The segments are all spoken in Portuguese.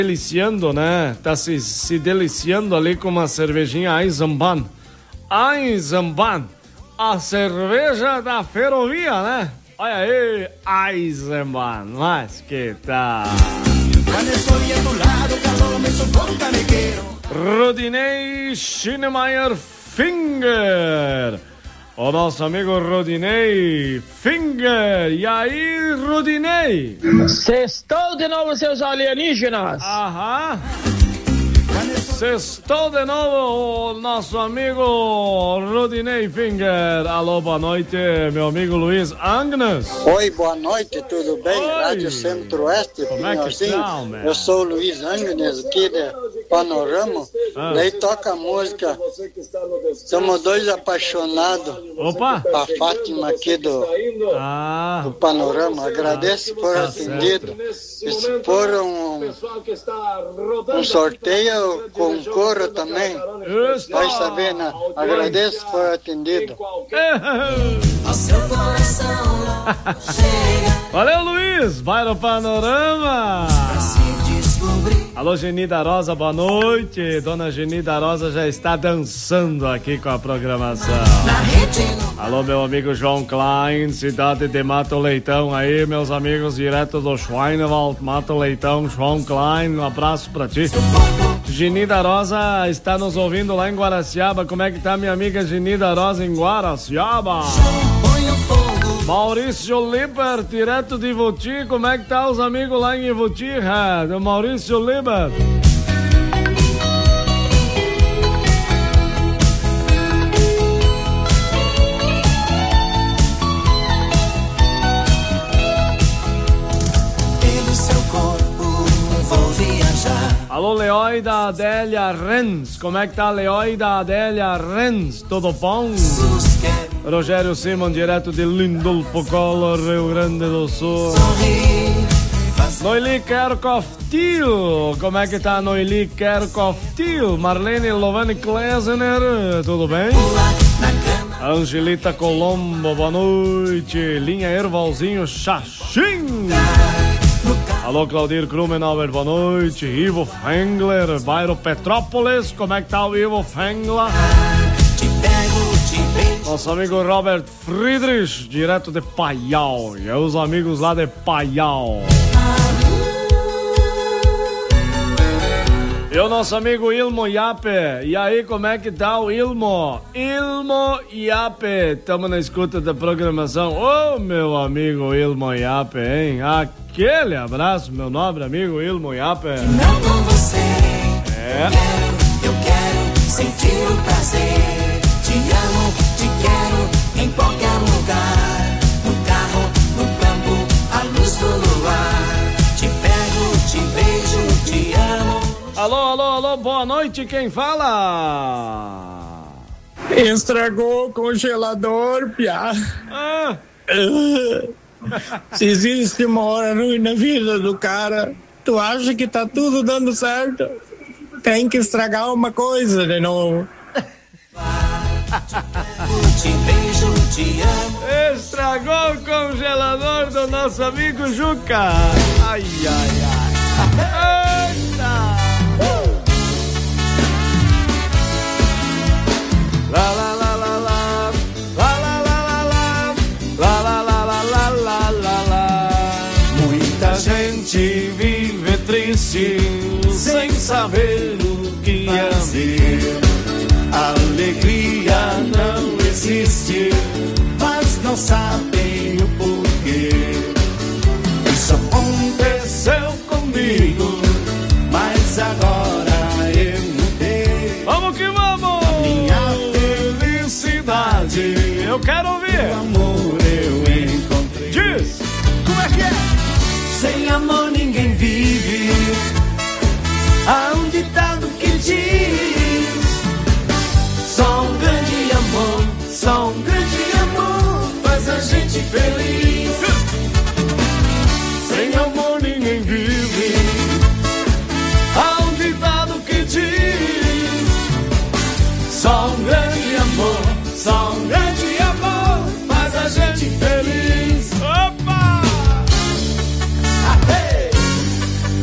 deliciando, né? Tá se deliciando ali com uma cervejinha Eisenbahn. Eisenbahn, a cerveja da ferrovia, né? Olha aí, Eisenbahn, mas que tal? Rodinei Schneemeyer Finger. O nosso amigo Rodinei Finger. E aí, Rodinei? Sextou de novo, seus alienígenas. Aham. Sextou de novo o nosso amigo Rodinei Finger. Alô, boa noite, meu amigo Luiz Agnes. Oi, boa noite, tudo bem? Oi. Rádio Centro-Oeste, Como é que Pinhalzinho. tá, man? Eu sou o Luiz Agnes, aqui de Panorama. Daí toca a música Somos Dois Apaixonados. Opa! A Fátima aqui do Panorama. Agradeço por atendido. E se for um sorteio, concorro também. Vai saber, né? Agradeço por atendido. Valeu, Luiz! Vai no Panorama! Alô, Genida Rosa, boa noite. Dona Genida Rosa já está dançando aqui com a programação. Alô, meu amigo João Klein, cidade de Mato Leitão aí, meus amigos direto do Schweinewald, Mato Leitão, João Klein, um abraço pra ti. Genida Rosa está nos ouvindo lá em Guaraciaba. Como é que tá minha amiga Genida Rosa em Guaraciaba? Maurício Liber, direto de Ivoti. Como é que tá os amigos lá em Ivoti? Do Maurício Liber. Pelo seu corpo vou viajar. Alô, Leóida Adélia Renz. Como é que tá, Leóida Adélia Renz? Tudo bom? Rogério Simon, direto de Lindolfo Collor, Rio Grande do Sul. Noeli Kerkhoff-Thiel. Como é que tá, Noeli Kerkhoff-Thiel? Marlene Lovani Klesner, tudo bem? Angelita Colombo, boa noite. Linha Ervalzinho Xaxim. Alô, Claudir Krumenauer, boa noite. Ivo Fengler, bairro Petrópolis. Como é que tá o Ivo Fengler? Nosso amigo Robert Friedrich, direto de Paial. E os amigos lá de Paial. E o nosso amigo Ilmo Iape. E aí, como é que tá o Ilmo? Ilmo Iape. Tamo na escuta da programação. Ô, meu amigo Ilmo Iape, hein? Aquele abraço, meu nobre amigo Ilmo Iape. Não com você. É. Eu quero sentir o prazer. Te amo, te quero em qualquer lugar. No carro, no campo, à luz do luar. Te pego, te beijo, te amo. Alô, alô, alô, boa noite, quem fala? Estragou o congelador, piá. Se existe uma hora ruim na vida do cara, tu acha que tá tudo dando certo? Tem que estragar uma coisa de novo. Te beijo, te amo. Estragou o congelador do nosso amigo Juca. Ai, ai, ai. Eita! La la la la la, la la la la la, la la la la la la la la. Muita gente vive triste, sem saber o que fazer. Alegria não existe, mas não sabem o porquê. Isso aconteceu comigo, mas agora eu mudei. Vamos que vamos! Minha felicidade, eu quero ouvir. O amor eu encontrei. Diz! Como é que é? Sem amor ninguém vive. Há um ditado que diz: só um grande amor, só um grande amor faz a gente feliz. Sem amor ninguém vive. Há um ditado que diz: só um grande amor, só um grande amor faz a gente feliz. Opa!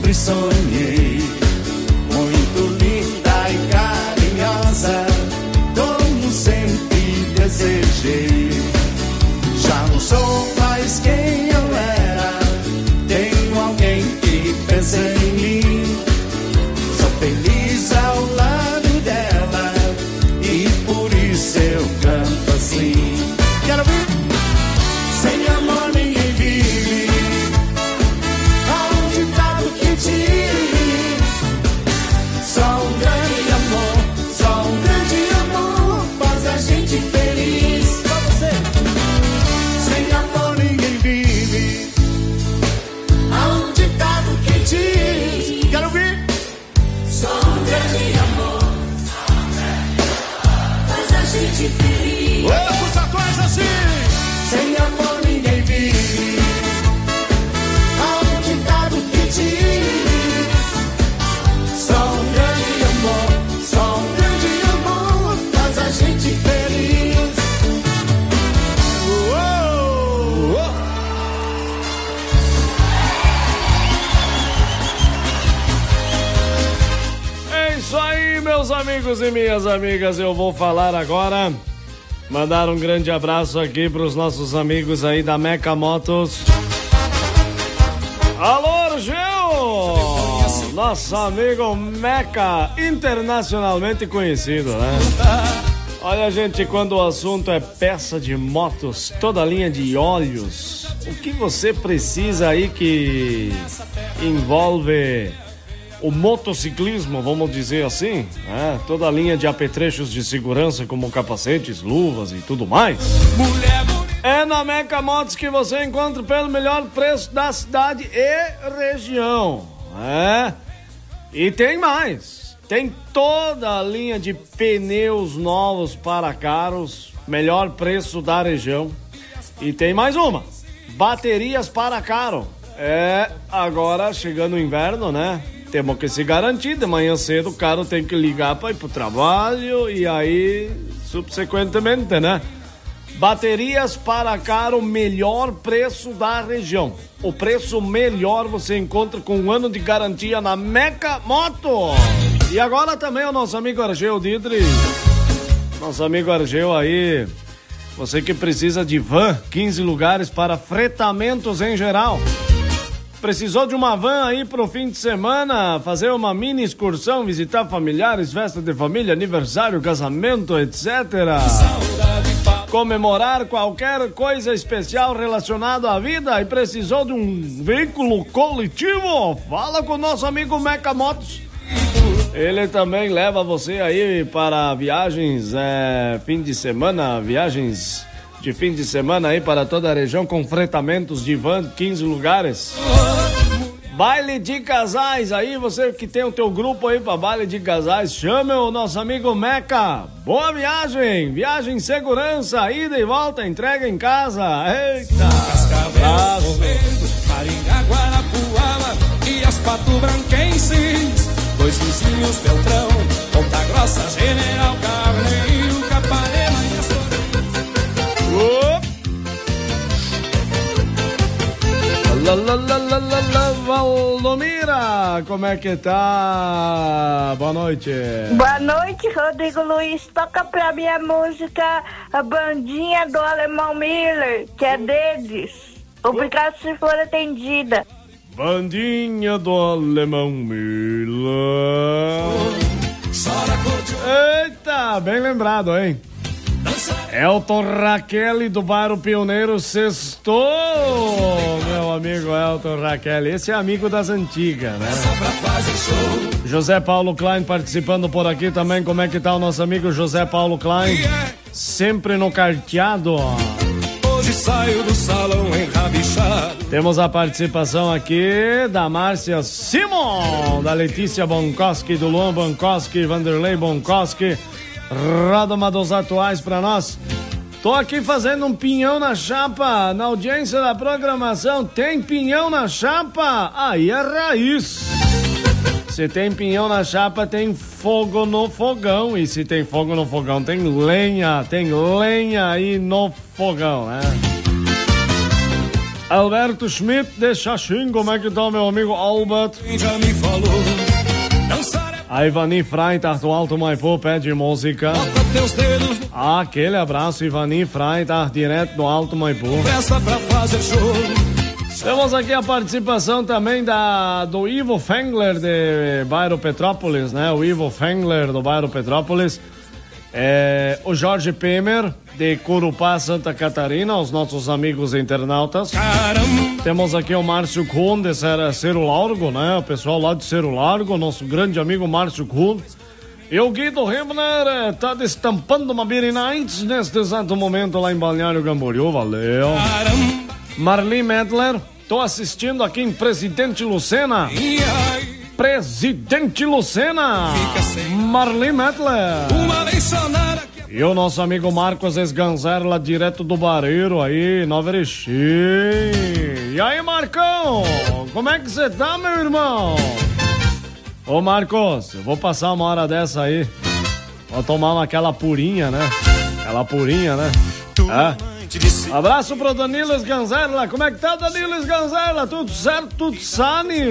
sempre sonhei, muito linda e carinhosa, como sempre desejei. Já não sou mais quem eu era, tenho alguém que pensa em mim. Sou feliz ao lado dela e por isso eu canto assim. Quero ver. Sem amor ninguém vive. Há um ditado que diz: só um grande amor, só um grande amor faz a gente feliz. Só você. Sem amor ninguém vive. Há um ditado que diz: quero ver. Só um grande amor faz a gente feliz. Olha essa coisa assim. Sem amor ninguém vive. Há um ditado que diz: só um grande amor, só um grande amor faz a gente feliz. É isso aí, meus amigos e minhas amigas. Eu vou falar agora. Mandar um grande abraço aqui para os nossos amigos aí da Meca Motos. Alô, Argel! Nosso amigo Meca, internacionalmente conhecido, né? Olha, gente, quando o assunto é peça de motos, toda a linha de óleos, o que você precisa aí que envolve o motociclismo, vamos dizer assim, né? Toda a linha de apetrechos de segurança, como capacetes, luvas e tudo mais. É na Meca Motos que você encontra pelo melhor preço da cidade e região, né? E tem mais, tem toda a linha de pneus novos para carros, melhor preço da região. E tem mais uma, baterias para carro. Agora chegando o inverno, né? Temos que se garantir, de manhã cedo o carro tem que ligar para ir pro trabalho e aí, subsequentemente, né? Baterias para carro, melhor preço da região. O preço melhor você encontra com 1 ano de garantia na Meca Moto. E agora também o nosso amigo Argel Didri. Nosso amigo Argel aí, você que precisa de van, 15 lugares para fretamentos em geral. Precisou de uma van aí pro fim de semana, fazer uma mini excursão, visitar familiares, festa de família, aniversário, casamento, etc. Comemorar qualquer coisa especial relacionada à vida e precisou de um veículo coletivo? Fala com o nosso amigo Meca Motos. Ele também leva você aí para viagens fim de semana, viagens de fim de semana aí para toda a região com fretamentos de van, 15 lugares. Baile de casais aí, você que tem o teu grupo aí para baile de casais, chame o nosso amigo Meca. Boa viagem, viagem em segurança, ida e volta, entrega em casa. Eita! Cascavel, Maringá, Guarapuava e as Pato Branquenses, dois vizinhos Beltrão, Ponta Grossa, General Carneiro, Capanema e as Valdomira, como é que tá? Boa noite. Boa noite, Rodrigo Luiz. Toca pra mim a música A Bandinha do Alemão Miller, que é deles. Obrigado se for atendida. Bandinha do Alemão Miller. Eita, bem lembrado, hein? Elton Raquel do Bairro Pioneiro sextou, meu amigo Elton Raquel, esse é amigo das antigas, né? José Paulo Klein participando por aqui também, como é que tá o nosso amigo José Paulo Klein? Sempre no carteado, ó. Hoje saio do salão enrabixado. Temos a participação aqui da Márcia Simon, da Letícia Bonkoski, do Luan Bonkoski, Vanderlei Bonkoski. Roda uma dos atuais pra nós. Tô aqui fazendo um pinhão na chapa, na audiência da programação. Tem pinhão na chapa? Aí é raiz. Se tem pinhão na chapa, tem fogo no fogão. E se tem fogo no fogão, tem lenha aí no fogão, né? Alberto Schmidt de Xaxim, como é que tá, meu amigo Albert? Já me falou, a Ivani Freitag do Alto Maipô pede música. bota teus dedos no Aquele abraço, Ivani Freitag, direto do Alto Maipô. presta pra fazer show. Temos aqui a participação também do Ivo Fengler de bairro Petrópolis, né? O Ivo Fengler do bairro Petrópolis. O Jorge Pemer de Curupá, Santa Catarina, os nossos amigos internautas. Caramba, Temos aqui o Márcio Kuhn de Cerro Largo, né? O pessoal lá de Cerro Largo, nosso grande amigo Márcio Kuhn. E o Guido Rimner tá destampando uma Beer Nights neste exato momento lá em Balneário Camboriú, valeu. caramba, Marli Medler, tô assistindo aqui em Presidente Lucena. e aí, Presidente Lucena, Fica sem- Marli Medler. uma vez sonara que E o nosso amigo Marcos Esganzer lá direto do Bareiro aí, Nova Erechim. E aí, Marcão, como é que você tá, meu irmão? Ô, Marcos, eu vou passar uma hora dessa aí. Vou tomar aquela purinha, né? Aquela purinha, né? É. Abraço pro Danilo Esganzerla. Como é que tá, Danilo Esganzerla? Tudo certo, tudo sane?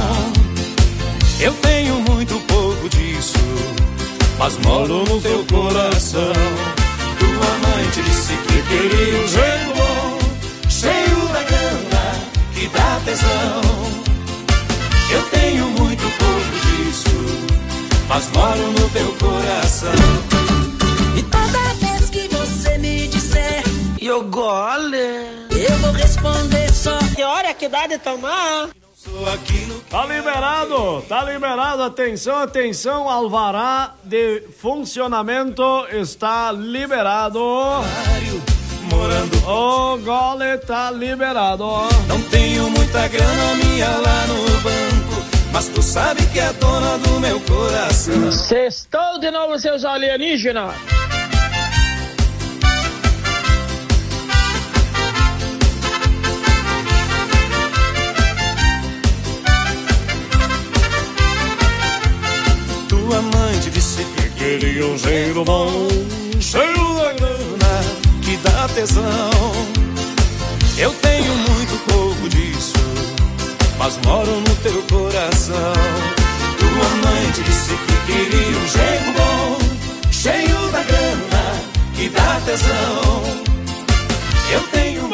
eu tenho muito pouco disso, mas moro no teu coração. Tua mãe te disse que queria um jeito bom, cheio da grana que dá tesão. Eu tenho muito pouco disso, mas moro no teu coração. E toda vez que você me disser Eu gole. eu vou responder só. Que hora que dá de tomar? Sou aquilo que Tá liberado, atenção, atenção, alvará de funcionamento está liberado. morando. O gole tá liberado. Não tenho muita grana minha lá no banco, mas tu sabe que é dona do meu coração. Sextou de novo, seus alienígenas. Tua mãe te disse que queria um jeito bom, cheio da grana que dá tesão. Eu tenho muito pouco disso, mas moro no teu coração. Tua mãe te disse que queria um jeito bom, cheio da grana que dá tesão. Eu tenho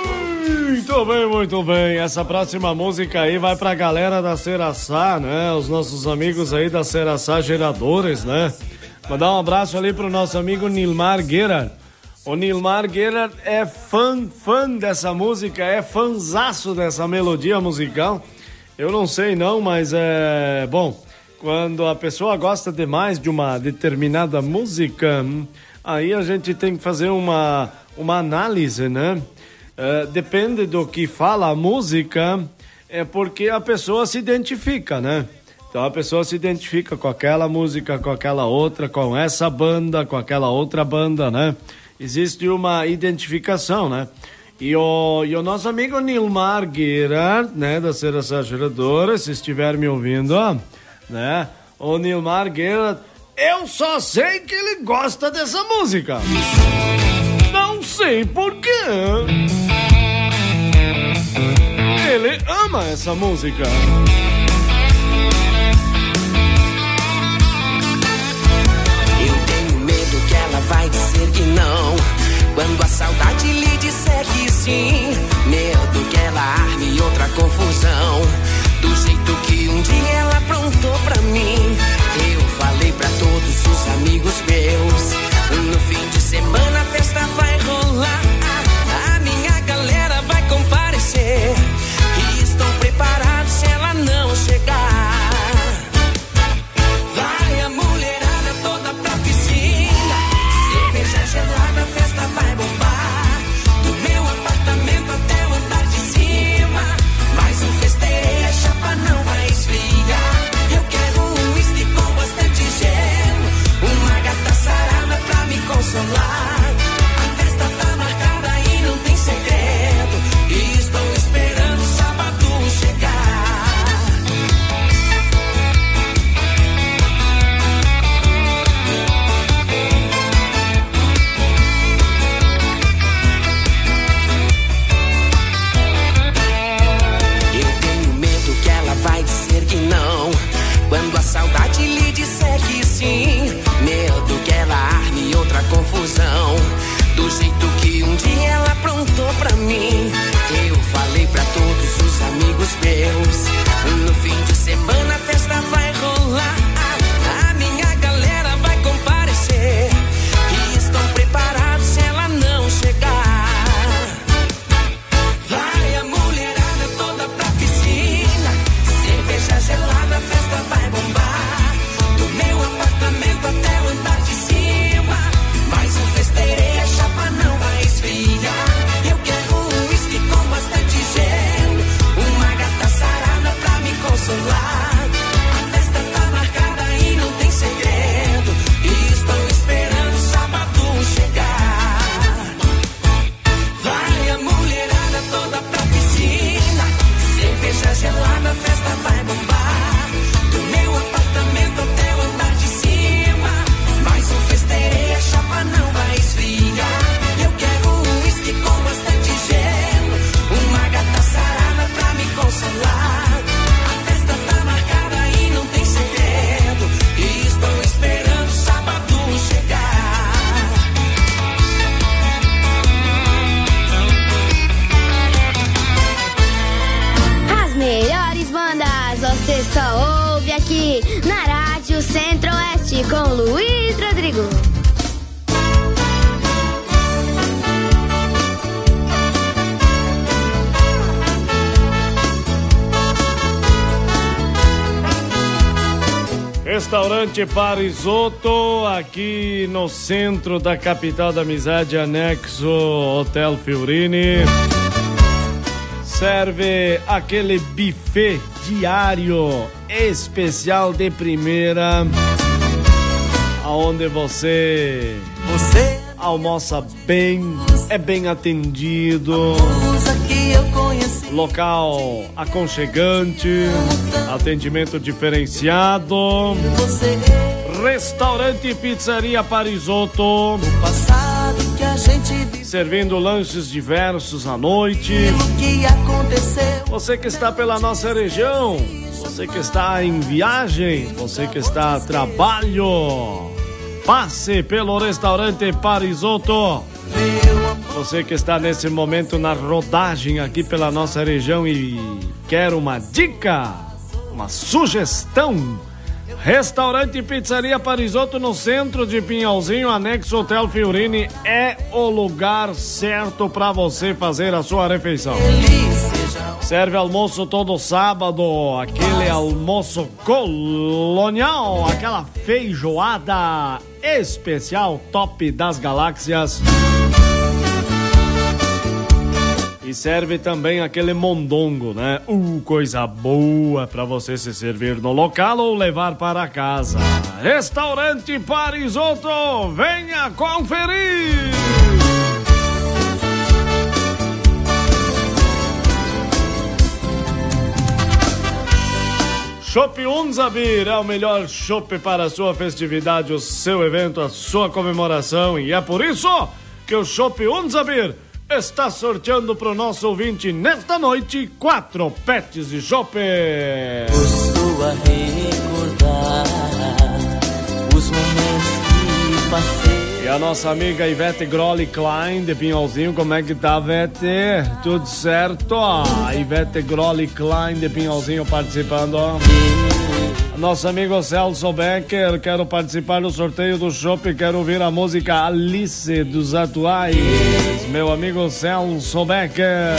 Muito bem. Essa próxima música aí vai pra galera da Seraçá, né? Os nossos amigos aí da Seraçá Geradores, né? Mandar um abraço ali pro nosso amigo Nilmar Guerra. O Nilmar Guerra é fã dessa música, é fanzaço dessa melodia musical. Eu não sei não, mas bom, quando a pessoa gosta demais de uma determinada música, aí a gente tem que fazer uma análise, né? Depende do que fala a música, é porque a pessoa se identifica, né? Então a pessoa se identifica com aquela música, com aquela outra, com essa banda, com aquela outra banda, né? Existe uma identificação, né? E o nosso amigo Nilmar Guerra, né, da Seraçá Geradora, se estiver me ouvindo, né? O Nilmar Guerra, eu só sei que ele gosta dessa música. Não sei por quê. Ele ama essa música. Eu tenho medo que ela vai dizer que não, quando a saudade lhe disser que sim. Medo que ela arme outra confusão, do jeito que um dia ela aprontou pra mim. Eu falei pra todos os amigos meus, no fim de semana a festa vai rolar, a minha galera vai comparecer, e estão preparados se ela não só ouve aqui na Rádio Centro-Oeste com Luiz Rodrigo. Restaurante Parisotto, aqui no centro da capital da amizade, anexo Hotel Fiorini. Serve aquele buffet diário especial de primeira, aonde você almoça bem, é bem atendido, local aconchegante, atendimento diferenciado. Restaurante e Pizzaria Parisotto, servindo lanches diversos à noite. Você que está pela nossa região, você que está em viagem, você que está a trabalho, passe pelo Restaurante Parisotto. Você que está nesse momento na rodagem aqui pela nossa região e quer uma dica, uma sugestão, Restaurante e Pizzaria Parisotto no centro de Pinhalzinho, anexo Hotel Fiorini, é o lugar certo para você fazer a sua refeição. Serve almoço todo sábado, aquele almoço colonial, aquela feijoada especial top das galáxias. E serve também aquele mondongo, né? Coisa boa para você se servir no local ou levar para casa. Restaurante Parisotto, venha conferir! Chopp Unzabir é o melhor chopp para a sua festividade, o seu evento, a sua comemoração. E é por isso que o Chopp Unzabir está sorteando para o nosso ouvinte nesta noite 4 pets de chopp. Estou a recordar os momentos que passei. E a nossa amiga Ivete Grolli Klein de Pinhalzinho, como é que tá, Ivete? Tudo certo? A Ivete Grolli Klein de Pinhalzinho participando. Nosso amigo Celso Becker, quero participar do sorteio do chopp, quero ouvir a música Alice dos Atuais. Meu amigo Celso Becker.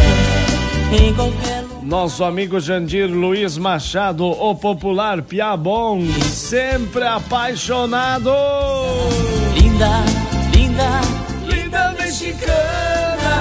Nosso amigo Jandir Luiz Machado, o popular Piabon, sempre apaixonado. Linda, linda, linda mexicana.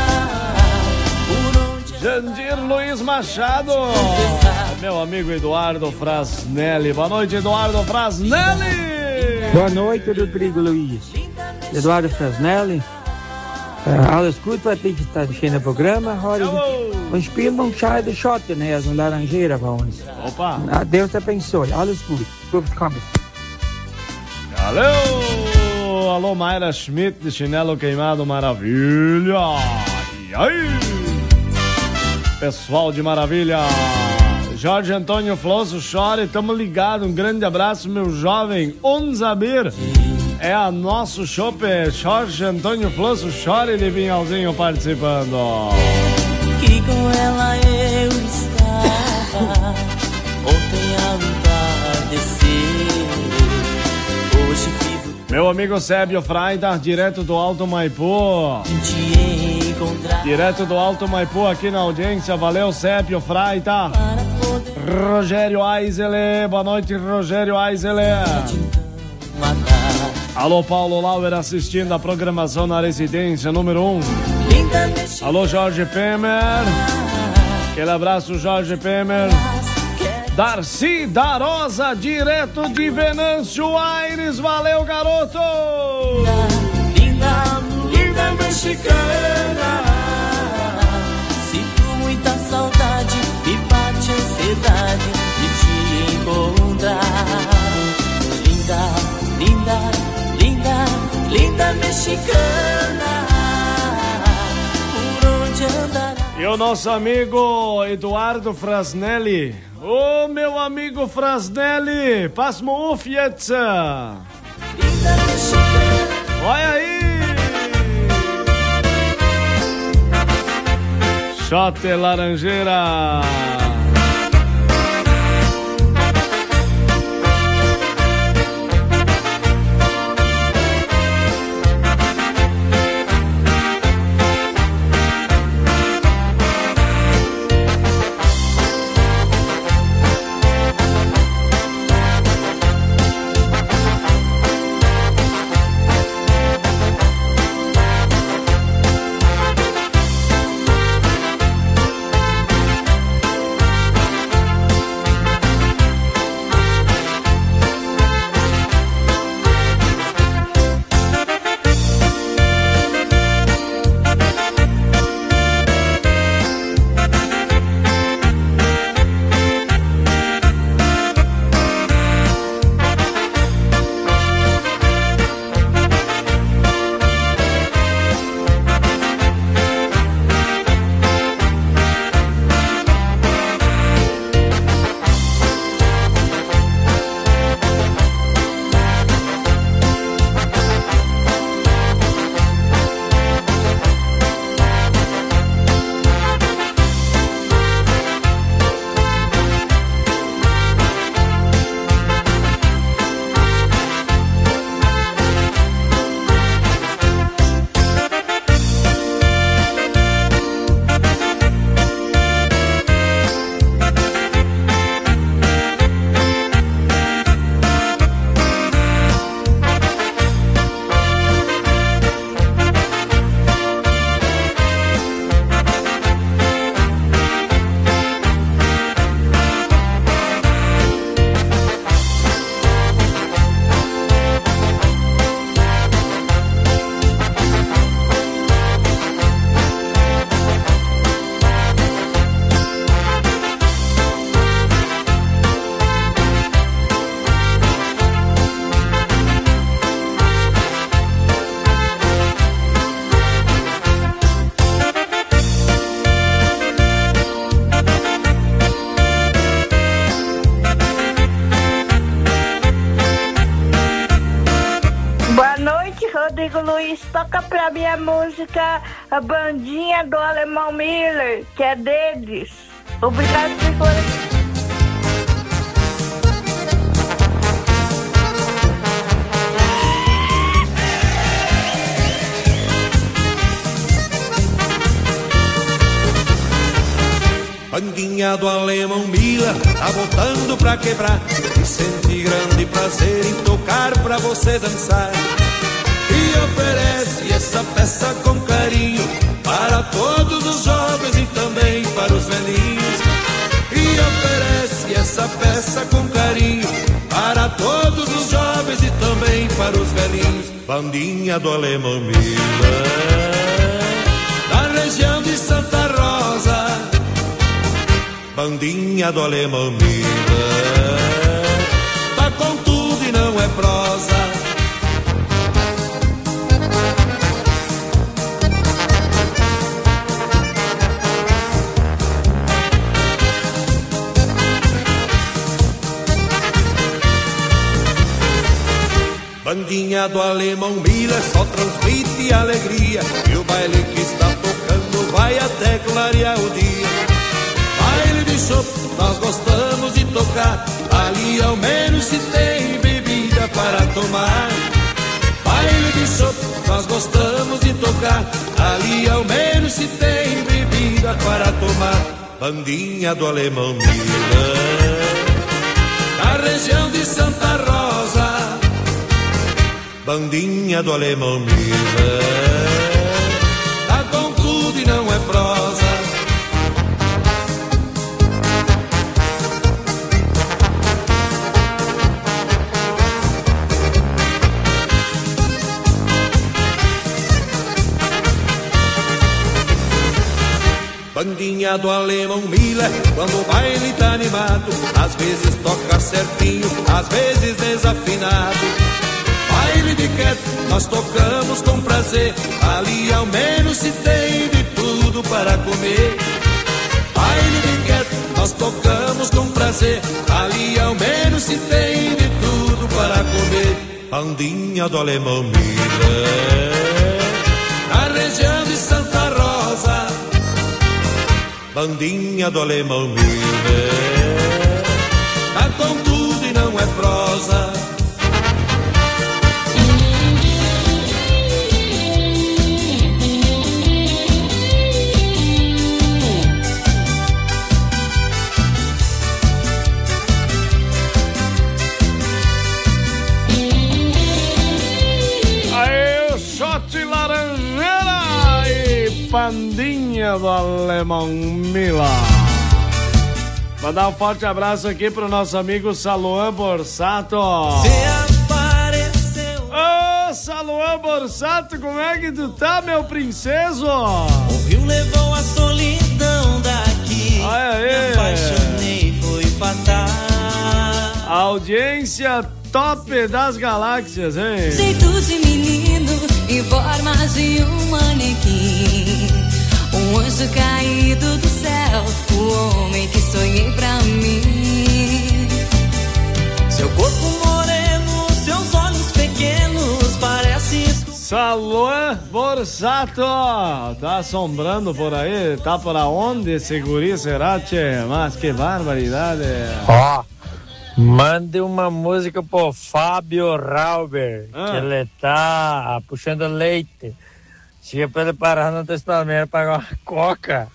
Jandir Luiz Machado. Meu amigo Eduardo Frasnelli. Boa noite, Eduardo Frasnelli. Boa noite, Rodrigo Luiz. Eduardo Frasnelli. Alles gut, vai ter que estar deixando o programa. Vamos spielen um chá de shot, né? As laranjeira para uns. Opa. Deus te abençoe. Alles gut. Valeu. Alô, Mayra Schmidt de Chinelo Queimado, maravilha. E aí? Pessoal de Maravilha. Jorge Antônio Flosso Chore, tamo ligado. Um grande abraço, meu jovem Unzabir. É a nosso chopp, Jorge Antônio Flosso Chore de Pinhalzinho participando. Que com ela eu estava ontem ao entardecer. Hoje vivo. Meu amigo Sébio Fraida, direto do Alto Maipu. Direto do Alto Maipu aqui na audiência. Valeu, Sébio Fraida. Rogério Aizele, boa noite, Rogério Aizele. Alô, Paulo Lauer assistindo a programação na residência número 1. Alô, Jorge Pemer. Aquele abraço, Jorge Pemer. Darcy da Rosa, direto de Venâncio Aires. Valeu, garoto. Linda, linda mexicana. Sinto muita saudade e bate ansiedade de te encontrar. Linda, linda, linda, linda mexicana. Por onde andará? E o nosso amigo Eduardo Frasnelli. Ô, meu amigo Frasnelli, passa-me um fietza. Linda mexicana. Olha aí. Shot Laranjeira. Rodrigo Luiz, toca pra mim a música A Bandinha do Alemão Miller, que é deles. Obrigado por Bandinha do Alemão Miller tá voltando pra quebrar e sente grande prazer em tocar pra você dançar. E oferece essa peça com carinho para todos os jovens e também para os velhinhos. E oferece essa peça com carinho para todos os jovens e também para os velhinhos. Bandinha do Alemão Miller, da região de Santa Rosa. Bandinha do Alemão Miller, tá com tudo e não é prosa. Bandinha do Alemão Miller só transmite alegria, e o baile que está tocando vai até clarear o dia. Baile de chopp, nós gostamos de tocar, ali ao menos se tem bebida para tomar. Baile de chopp, nós gostamos de tocar, ali ao menos se tem bebida para tomar. Bandinha do Alemão Miller, na região de Santa Rosa. Bandinha do Alemão Miller, tá com tudo e não é prosa. Bandinha do Alemão Miller, quando o baile tá animado, às vezes toca certinho, às vezes desafinado. Baile de quieto, nós tocamos com prazer, ali ao menos se tem de tudo para comer. Baile de quieto, nós tocamos com prazer, ali ao menos se tem de tudo para comer. Bandinha do Alemão Miller, na região de Santa Rosa. Bandinha do Alemão Miller, tá com tudo e não é prosa. Aê, shot laranjeira e Bandinha do Alemão Miller. Mandar um forte abraço aqui pro nosso amigo Saluan Borsato. Ô, Saluan Borsato, como é que tu tá, meu princeso? O rio levou a solidão daqui. Me apaixonei, foi fatal. Audiência top das galáxias, hein? Jeito de menino e formas de um manequim, um anjo caído do céu, o homem que sonhei pra mim. Seu corpo moreno, seus olhos pequenos, parece... Saluan Borsato, tá assombrando por aí? Tá por aonde esse guri, será, tchê? Mas que barbaridade. Ó, mande uma música pro Fábio Rauber, que ele tá puxando leite. Chega pra ele parar no testamento pagar uma coca.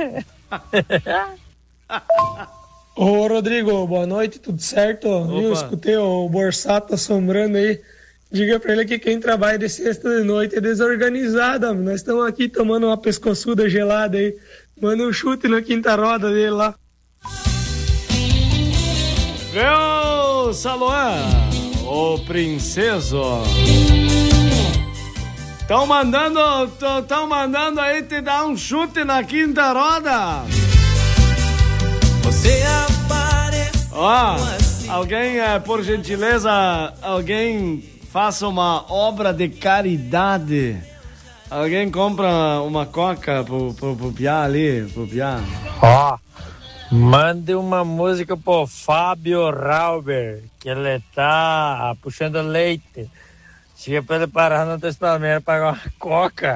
Ô, Rodrigo, boa noite, tudo certo? Eu escutei o Borsato assombrando aí. Diga pra ele que quem trabalha de sexta de noite é desorganizado. Nós estamos aqui tomando uma pescoçuda gelada aí. Manda um chute na quinta roda dele lá. Viu, Saluan? Ô, princeso. Tão mandando aí te dar um chute na quinta roda. Você aparece. Ó, alguém, por gentileza, alguém faça uma obra de caridade. Alguém compra uma coca pro Piá ali, pro Piá. Ó, mande uma música pro Fábio Rauber, que ele tá puxando leite. Tinha pra ele parar no Testamento e pagar uma coca.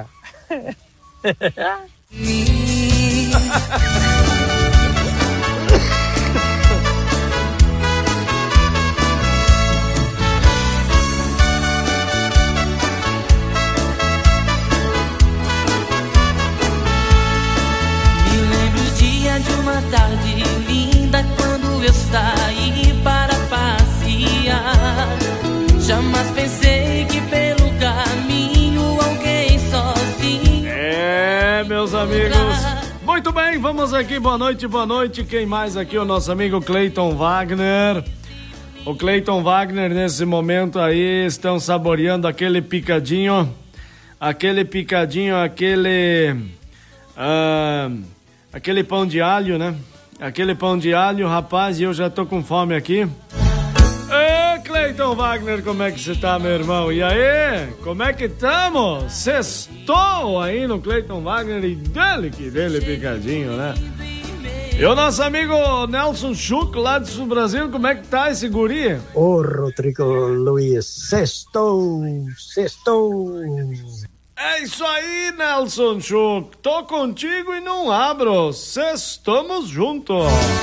Me lembro o dia de uma tarde linda quando eu saí para passear. Jamais pensei que pelo caminho alguém sozinho. É, meus amigos. Muito bem, vamos aqui. Boa noite, boa noite. Quem mais aqui? O nosso amigo Cleiton Wagner. O Cleiton Wagner, nesse momento aí, estão saboreando aquele picadinho. Aquele pão de alho, né? Aquele pão de alho, rapaz, e eu já tô com fome aqui. Cleiton Wagner, como é que você tá, meu irmão? E aí, como é que tamo? Sextou aí no Cleiton Wagner e dele picadinho, né? E o nosso amigo Nelson Schuch, lá do Sul Brasil, como é que tá esse guri? Ô, Rodrigo Luiz, sextou. É isso aí, Nelson Schuch, tô contigo e não abro, sextamos juntos.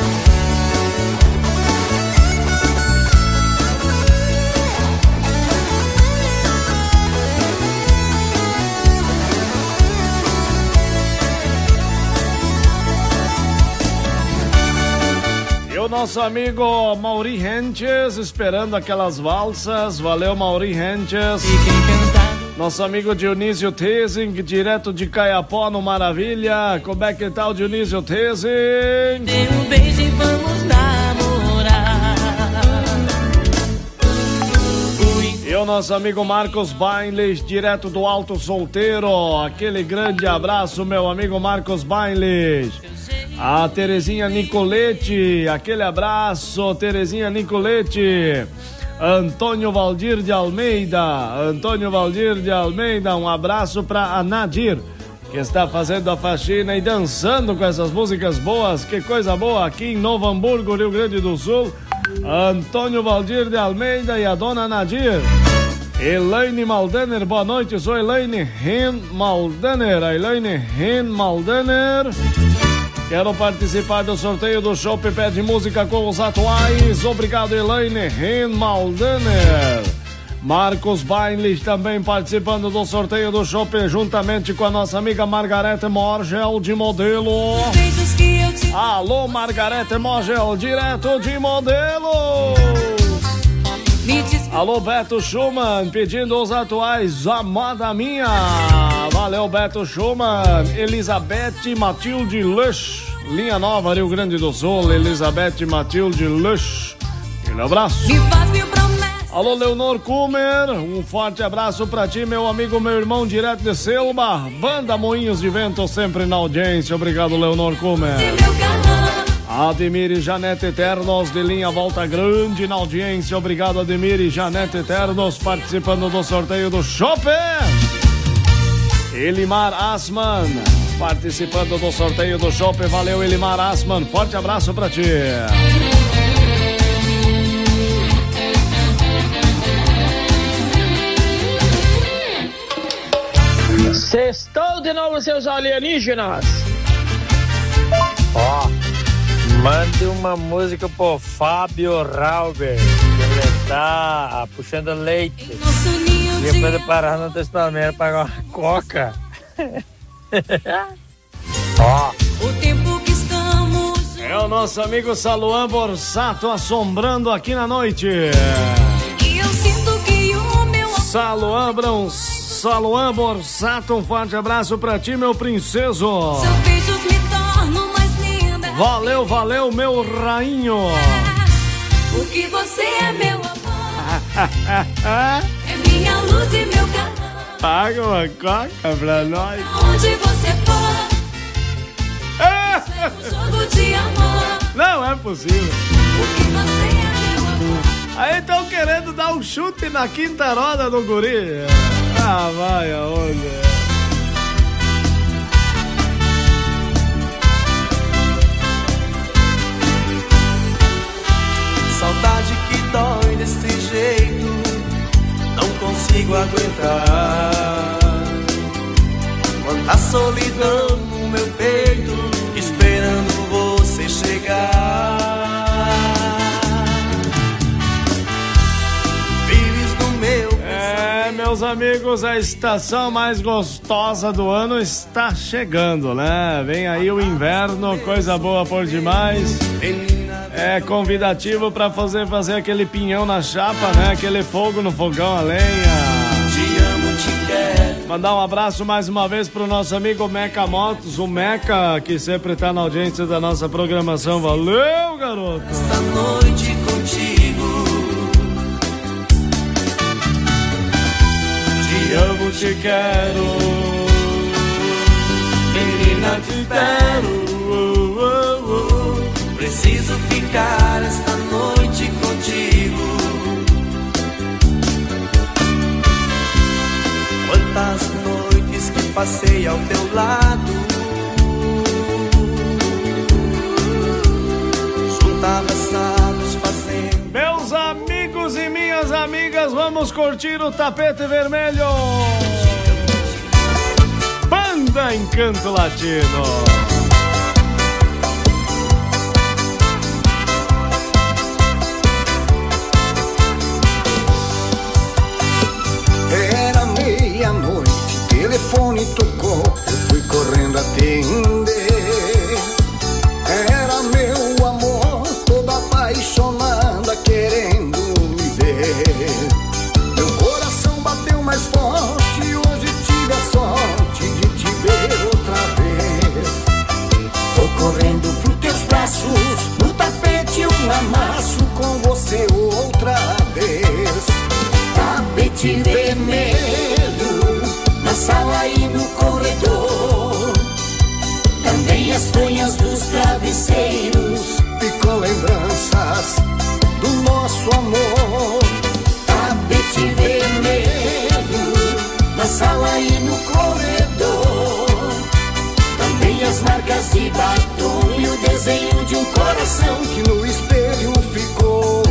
O nosso amigo Mauri Hentes esperando aquelas valsas. Valeu, Mauri Hentes. Nosso amigo Dionísio Tesing, direto de Caiapó, no Maravilha. Como é que tá o Dionísio Tesing? Dê um beijo e vamos namorar. E o nosso amigo Marcos Bainles, direto do Alto Solteiro. Aquele grande abraço, meu amigo Marcos Bainles. A Terezinha Nicolete, aquele abraço, Terezinha Nicolete. Antônio Valdir de Almeida, um abraço para a Nadir, que está fazendo a faxina e dançando com essas músicas boas, que coisa boa, aqui em Novo Hamburgo, Rio Grande do Sul. Antônio Valdir de Almeida e a dona Nadir. Elaine Maldaner, boa noite, sou Elaine Ren Maldaner, a Elaine Ren Maldaner. Quero participar do sorteio do Chopp Pede Música com os atuais. Obrigado, Elaine Ren Maldaner. Marcos Bainlich também participando do sorteio do Chopp, juntamente com a nossa amiga Margarete Morgel, de Modelo. Alô, Margarete Morgel, direto de Modelo. Alô, Beto Schumann, pedindo os atuais, Amada Minha. Valeu, Beto Schumann. Elizabeth Matilde Lush, linha nova, Rio Grande do Sul. Elizabeth Matilde Lush, aquele abraço. Alô, Leonor Kumer, um forte abraço pra ti, meu amigo, meu irmão, direto de Selma. Banda Moinhos de Vento, sempre na audiência. Obrigado, Leonor Kumer. Ademir e Janete Eternos, de linha Volta Grande, na audiência. Obrigado, Ademir e Janete Eternos, participando do sorteio do Chopp. Elimar Asman, participando do sorteio do Chopp. Valeu, Elimar Asman, forte abraço pra ti. Sextou de novo, seus alienígenas. Ó, mande uma música pro Fábio Rauber, que ele tá puxando leite. E depois de parar no Testamento pagar uma coca. Ó. O tempo que estamos. É o nosso amigo Saluan Borsato assombrando aqui na noite. E eu sinto que o meu Saluan Borsato, um forte abraço pra ti, meu princeso. Seus beijos me tornam mais linda. Valeu, valeu, meu rainho. Porque você é meu amor. É minha luz e meu calor. Paga uma coca pra nós. Onde você for, é um jogo de amor. Não é possível. Porque você é meu amor. Aí estão querendo dar um chute na quinta roda do guri. Ah, vai aonde? Saudade que dói desse jeito, não consigo aguentar. Quanta solidão no meu peito, esperando você chegar. Vives no meu pensamento. Meus amigos, a estação mais gostosa do ano está chegando, né? Vem aí o inverno, coisa boa por demais. É convidativo para fazer aquele pinhão na chapa, né? Aquele fogo no fogão a lenha. Te amo, te quero. Mandar um abraço mais uma vez pro nosso amigo Meca Motos, o Meca, que sempre tá na audiência da nossa programação. Valeu, garoto! Esta noite contigo. Te amo, te quero. Menina, te espero. Preciso ficar esta noite contigo. Quantas noites que passei ao teu lado, junto abraçados fazendo. Meus amigos e minhas amigas, vamos curtir o Tapete Vermelho. Banda Encanto Latino. Era meia-noite, telefone tocou, eu fui correndo atender. Era meu amor, toda apaixonada, querendo me ver. Meu coração bateu mais forte, hoje tive a sorte de te ver outra vez. Tô correndo pros teus braços, no tapete um amasso com você outra vez. Tapete vermelho, na sala e no corredor. Também as fronhas dos travesseiros ficam lembranças do nosso amor. Tapete vermelho, na sala e no corredor. Também as marcas de batom e o desenho de um coração que no espelho ficou.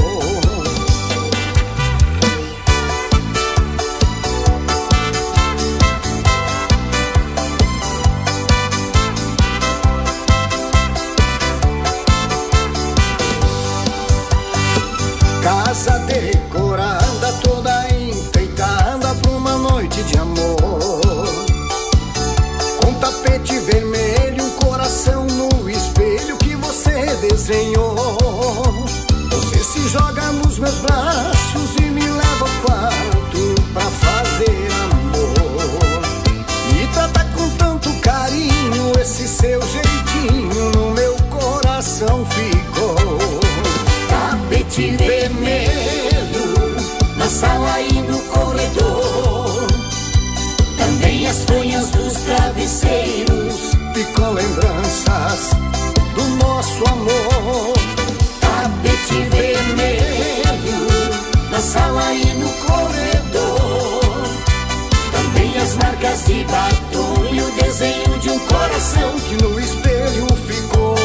Casa decorada, toda enfeitada pra uma noite de amor. Com tapete vermelho, um coração no espelho que você desenhou. Você se joga nos meus braços e me leva ao quarto pra fazer amor. Me trata com tanto carinho, esse seu jeitinho no meu coração ficou. Tapete vermelho, na sala e no corredor. Também as fronhas dos travesseiros ficam lembranças do nosso amor. Tapete vermelho, na sala e no corredor. Também as marcas de batom e o desenho de um coração que no espelho ficou.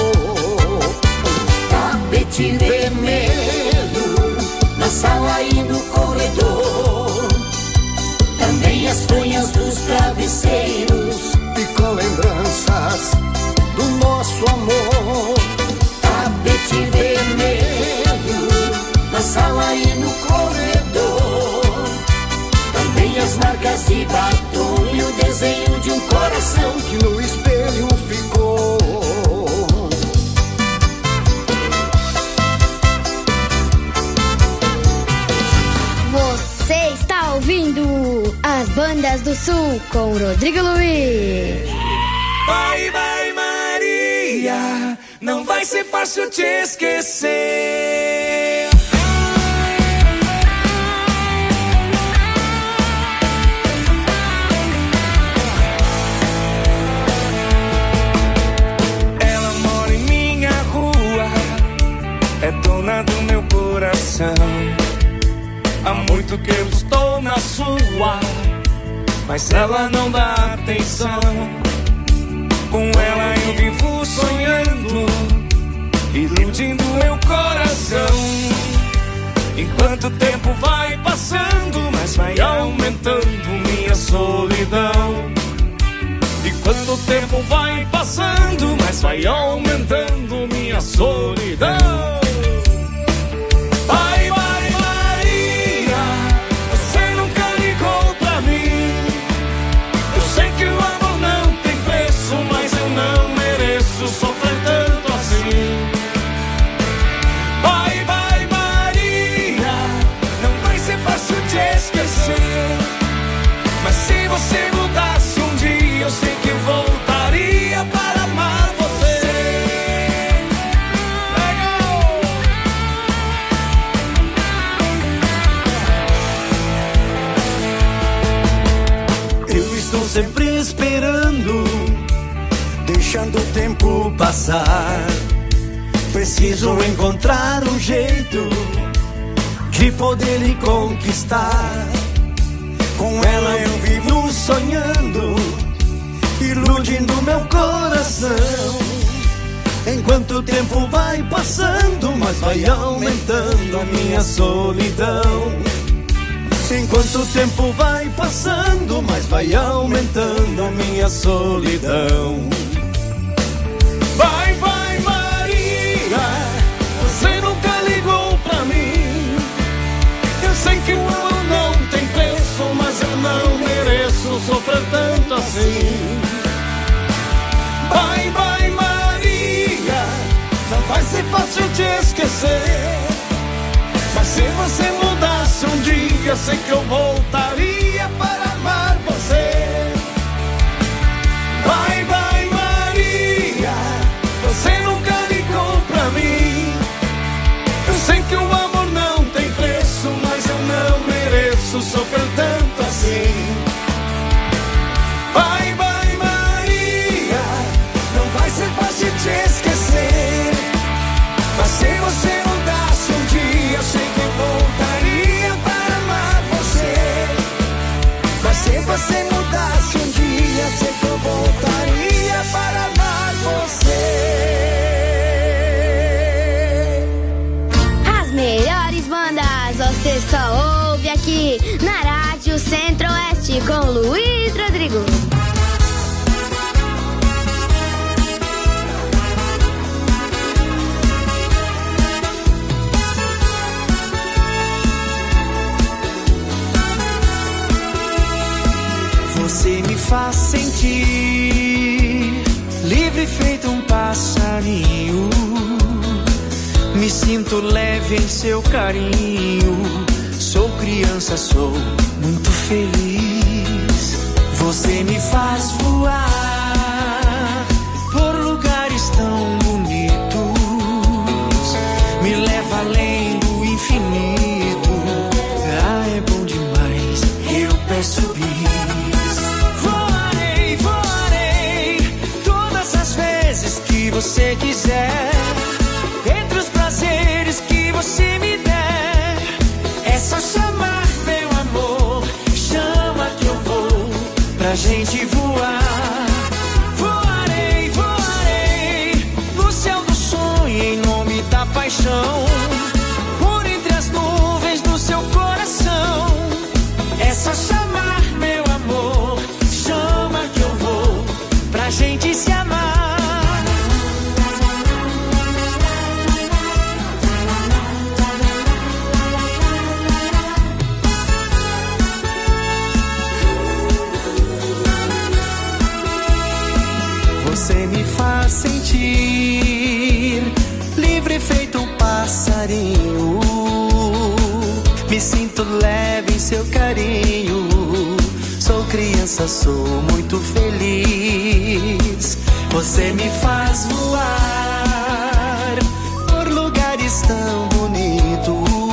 Tapete vermelho, na sala e no corredor. Também as fronhas dos travesseiros ficam lembranças do nosso amor. Tapete vermelho, na sala e no corredor. Também as marcas de batom e o desenho de um coração que no espelho ficou. Você está ouvindo as Bandas do Sul com Rodrigo Luiz. Vai, vai, Maria, não vai ser fácil te esquecer. Ela mora em minha rua, é dona do meu coração. Há muito que eu estou na sua, mas ela não dá atenção. Com ela eu vivo sonhando, iludindo meu coração. Enquanto o tempo vai passando, mas vai aumentando minha solidão. Enquanto o tempo vai passando, mas vai aumentando minha solidão. Vai, vai, Maria, você nunca ligou pra mim. Eu sei que o amor não tem preço, mas eu não mereço sofrer tanto assim. Vai, vai, Maria, não vai ser fácil de esquecer. Mas se você mudasse um dia, eu sei que voltaria para amar você. Eu estou sempre esperando, deixando o tempo passar. Preciso encontrar um jeito de poder lhe conquistar. Com ela eu vivo sonhando, iludindo meu coração. Enquanto o tempo vai passando, mas vai aumentando a minha solidão. Enquanto o tempo vai passando, mas vai aumentando a minha solidão. Vai, vai, Maria, você nunca ligou pra mim. Eu sei que o amor não tem preço, mas eu não mereço sofrer tanto assim. Vai, vai, Maria, não vai ser fácil de esquecer. Mas se você mudasse um dia, sei que eu voltaria para amar você. Vai, vai, Maria, você nunca ligou pra mim. Eu sei que o amor não tem preço, mas eu não mereço sofrer tanto assim. Vai, vai, Maria, não vai ser fácil de esquecer. Mas se você mudasse um dia, eu sei que eu voltaria para amar você. Mas se você mudasse um dia, sei que eu voltaria para amar você. As melhores bandas você só ouve aqui na Rádio Centro-Oeste com Luiz Rodrigo. Você me faz sentir livre feito um passarinho. Me sinto leve em seu carinho. Sou criança, sou muito feliz. Você me faz voar por lugares tão bonitos. Me leva além do infinito. Ah, é bom demais, eu peço bis. Que você quiser, entre os prazeres que você me der, é só chamar, meu amor, chama que eu vou pra gente voar. Voarei, voarei no céu do sonho em nome da paixão, por entre as nuvens do seu coração. É só chamar, meu amor, chama que eu vou pra gente se amar. Você me faz sentir livre feito um passarinho. Me sinto leve em seu carinho. Sou criança, sou muito feliz. Você me faz voar por lugares tão bonitos.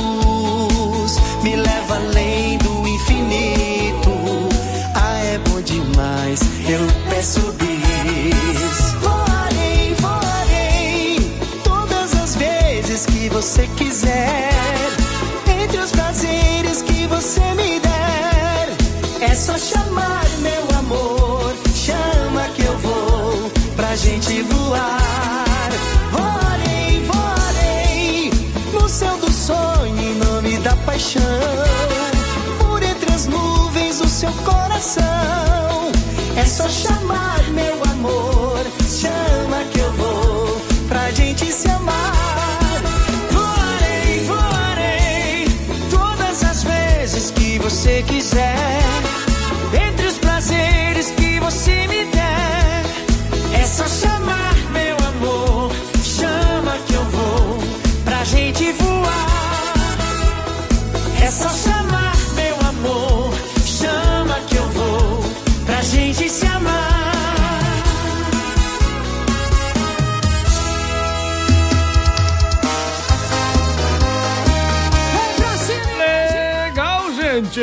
Me leva além do infinito. Ah, é bom demais, eu peço bis. Voarei, voarei todas as vezes que você quiser, entre os prazeres que você me der. É só chamar, meu amor, chama que eu vou pra gente voar. paixão. Por entre as nuvens o seu coração. É só chamar, meu amor, chama que eu vou pra gente se amar. Voarei, voarei todas as vezes que você quiser. Entre os prazeres que você me der. É só chamar, meu amor, chama que eu vou pra gente voar. É só chamar, meu amor, chama que eu vou pra gente se amar. Legal, gente!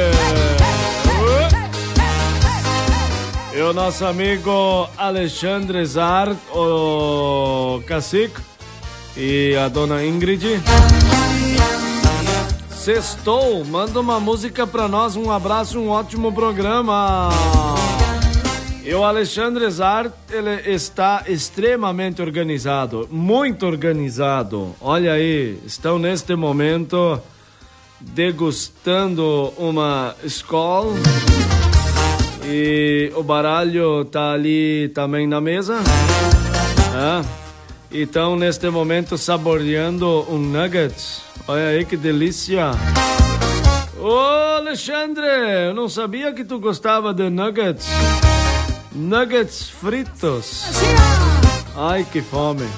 E o nosso amigo Alexandre Zart, o cacique, e a dona Ingrid. Sextou, manda uma música pra nós, um abraço, um ótimo programa. E o Alexandre Zart, ele está extremamente organizado, muito organizado. Olha aí, estão neste momento degustando uma Skol. E o baralho tá ali também na mesa. E estão neste momento saboreando um nuggets. Olha aí que delícia. Ô Alexandre, eu não sabia que tu gostava de nuggets. Nuggets fritos. Ai, que fome.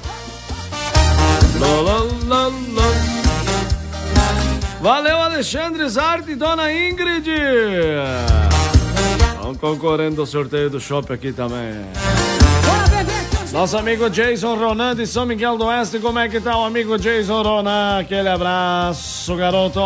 Valeu, Alexandre Zart e dona Ingrid. Estão concorrendo ao sorteio do shopping aqui também. Nosso amigo Jason Ronan de São Miguel do Oeste. Como é que tá o amigo Jason Ronan? Aquele abraço, garoto.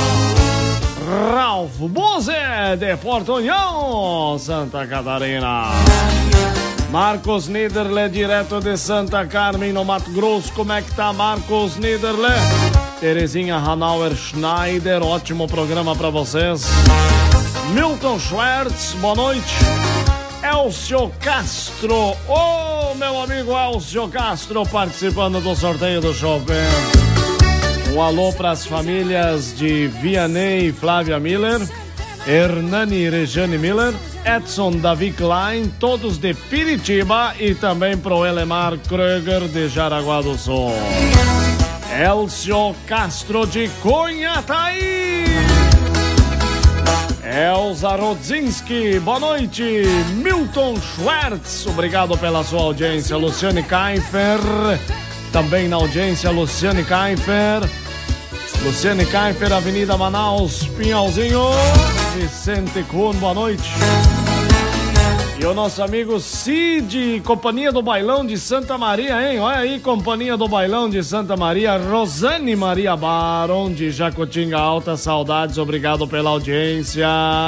Ralph Bose de Porto União, Santa Catarina. Marcos Niederle, direto de Santa Carmen, no Mato Grosso. Como é que tá, Marcos Niederle? Terezinha Hanauer Schneider, ótimo programa pra vocês. Milton Schwartz, boa noite. Elcio Castro, meu amigo Elcio Castro, participando do sorteio do shopping. Um alô para as famílias de Vianney e Flávia Miller, Hernani e Regiane Miller, Edson Davi Klein, todos de Piritiba, e também pro Elemar Kröger de Jaraguá do Sul. Elcio Castro de Cunhataí. Elza Rodzinski, boa noite. Milton Schwartz, obrigado pela sua audiência. Luciane Kainfer, também na audiência, Luciane Kainfer. Luciane Kainfer, Avenida Manaus, Pinhalzinho. Vicente Kuhn, boa noite. E o nosso amigo Cid, Companhia do Bailão de Santa Maria, hein? Olha aí, Companhia do Bailão de Santa Maria. Rosane Maria Baron de Jacutinga Alta, saudades, obrigado pela audiência.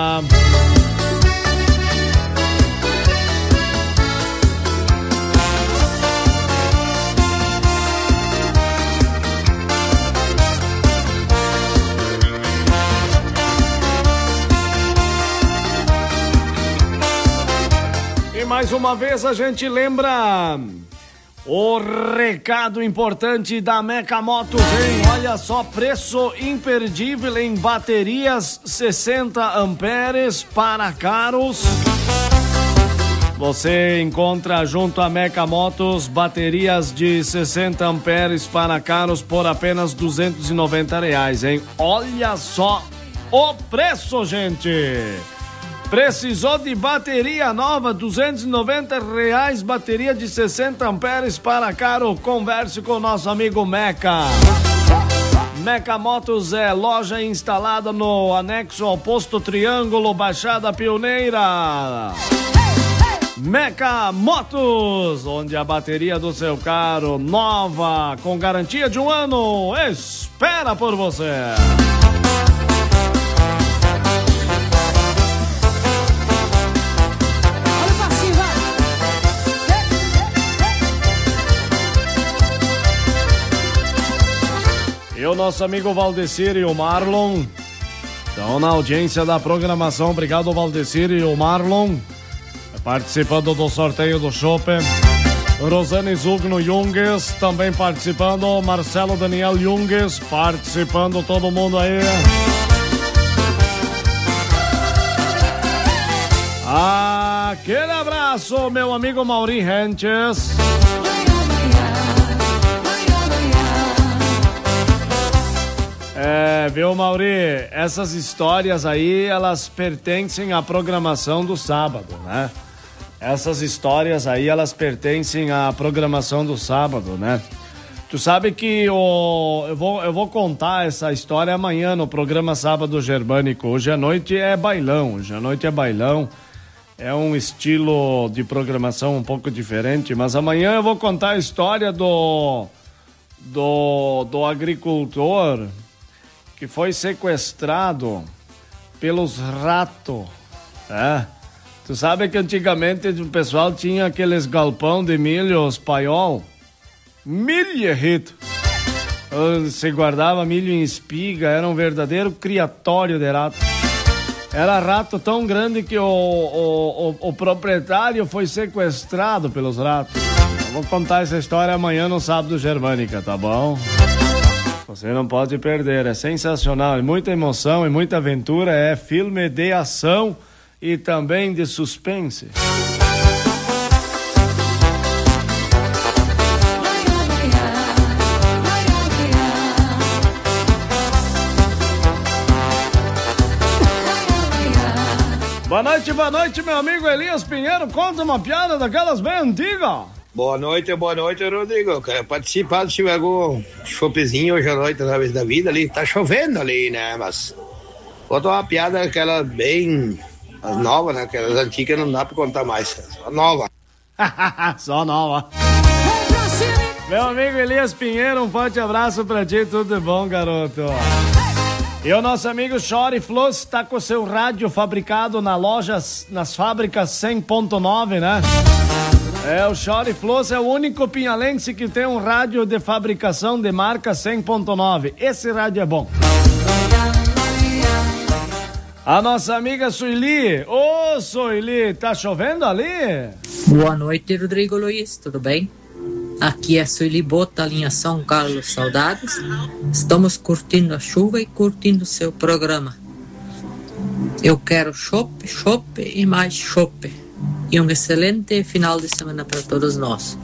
Mais uma vez a gente lembra o recado importante da Meca Motos, hein? Olha só, preço imperdível em baterias 60 amperes para caros. Você encontra junto à Meca Motos baterias de 60 amperes para caros por apenas R$290, hein? Olha só o preço, gente! Precisou de bateria nova, R$290, bateria de 60 amperes para caro? Converse com o nosso amigo Meca. Meca Motos é loja instalada no anexo ao Posto Triângulo, Baixada Pioneira. Meca Motos, onde a bateria do seu carro nova, com garantia de 1 ano, espera por você. E o nosso amigo Valdecir e o Marlon estão na audiência da programação. Obrigado, Valdecir e o Marlon, participando do sorteio do shopping. Rosane Zugno Junges também participando, Marcelo Daniel Junges participando, todo mundo aí. Aquele abraço, meu amigo Mauri Hentes. Viu, Mauri? Essas histórias aí, elas pertencem à programação do sábado, né? Essas histórias aí, elas pertencem à programação do sábado, né? Tu sabe que eu vou contar essa história amanhã no programa Sábado Germânico. Hoje à noite é bailão, É um estilo de programação um pouco diferente, mas amanhã eu vou contar a história do agricultor que foi sequestrado pelos ratos, né? Tu sabe que antigamente o pessoal tinha aqueles galpão de milho, os paiol, milho rito. Se guardava milho em espiga, era um verdadeiro criatório de rato. Era rato tão grande que o proprietário foi sequestrado pelos ratos. Eu vou contar essa história amanhã no Sábado Germânica, tá bom? Você não pode perder, é sensacional, é muita emoção, é muita aventura, é filme de ação e também de suspense. Boa noite, meu amigo Elias Pinheiro. Conta uma piada daquelas bem antigas. Boa noite, Rodrigo. Quero participar, se tiver algum chopezinho hoje à noite, através da vida ali. Tá chovendo ali, né? Mas conta uma piada aquela bem nova, né? Aquelas antigas não dá pra contar mais. Só nova. Só nova. Meu amigo Elias Pinheiro, um forte abraço pra ti, tudo de bom, garoto. E o nosso amigo Chore Floss está com o seu rádio fabricado nas fábricas 100.9, né? O Chore Floss é o único pinhalense que tem um rádio de fabricação de marca 100.9. Esse rádio é bom. A nossa amiga Sueli. Ô, Sueli, tá chovendo ali? Boa noite, Rodrigo Luiz, tudo bem? Aqui é Sueli Bota, linha São Carlos, saudades. Estamos curtindo a chuva e curtindo o seu programa. Eu quero chope e mais chope. E um excelente final de semana para todos nós.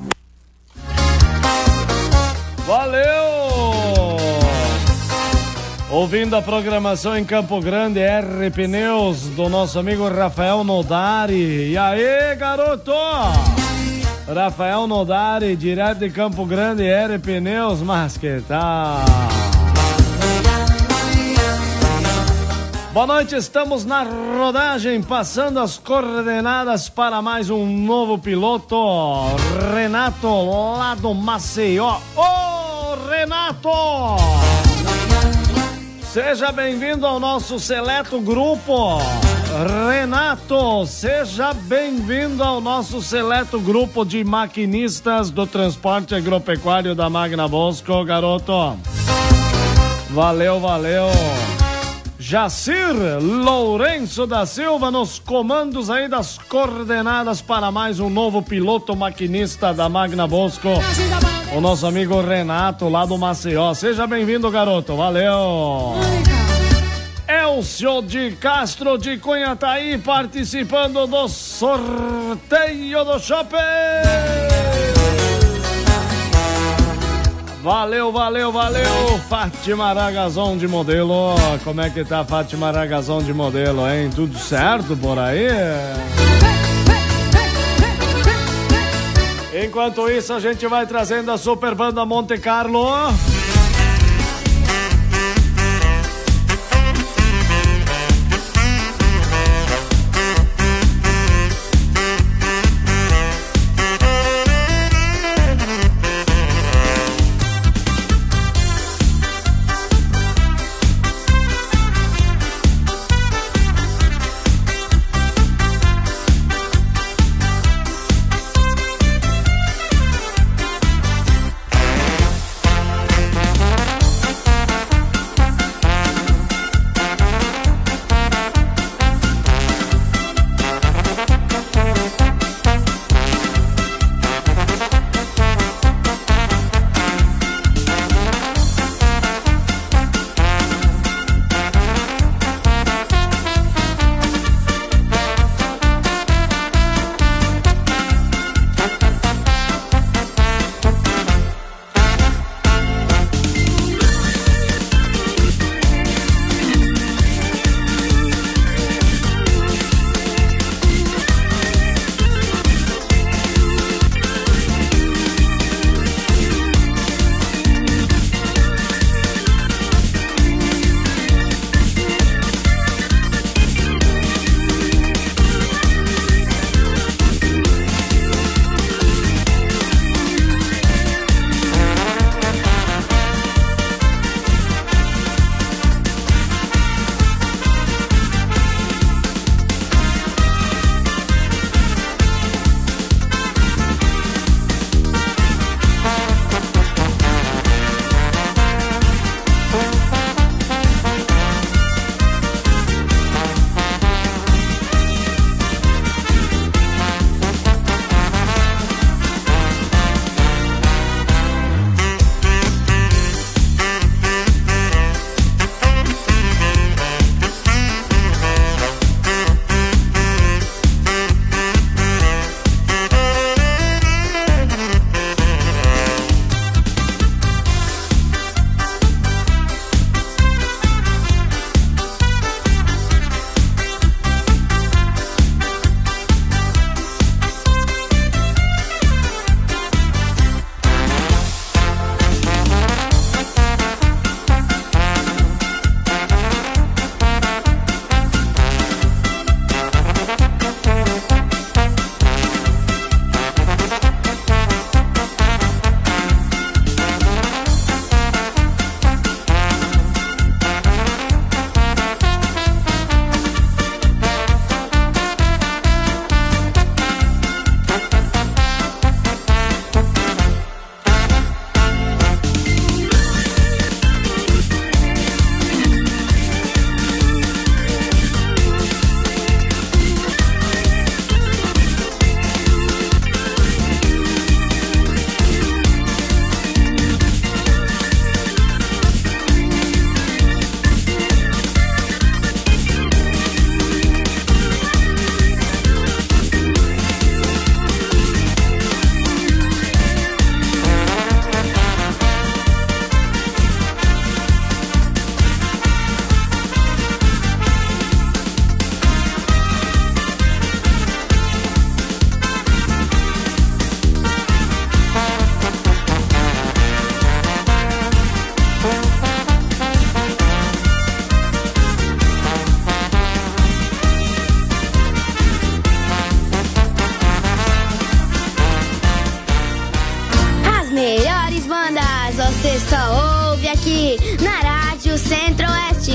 Valeu! Ouvindo a programação em Campo Grande, R Pneus, do nosso amigo Rafael Nodari. E aí, garoto? Rafael Nodari, direto de Campo Grande, R Pneus, mas que tal? Boa noite, estamos na rodagem, passando as coordenadas para mais um novo piloto, Renato, lá do Maceió. Ô, Renato! Seja bem-vindo ao nosso seleto grupo. Renato, seja bem-vindo ao nosso seleto grupo de maquinistas do transporte agropecuário da Magna Bosco, garoto. Valeu. Jacir Lourenço da Silva nos comandos aí das coordenadas para mais um novo piloto maquinista da Magna Bosco, o nosso amigo Renato lá do Maceió. Seja bem-vindo, garoto, valeu. Elcio de Castro de Cunhataí participando do sorteio do shopping. Valeu. Fátima Aragazon de modelo. Como é que tá Fátima Aragazon de modelo, hein? Tudo certo por aí? Enquanto isso, a gente vai trazendo a Super Banda Monte Carlo.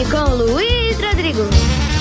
com Luiz Rodrigo.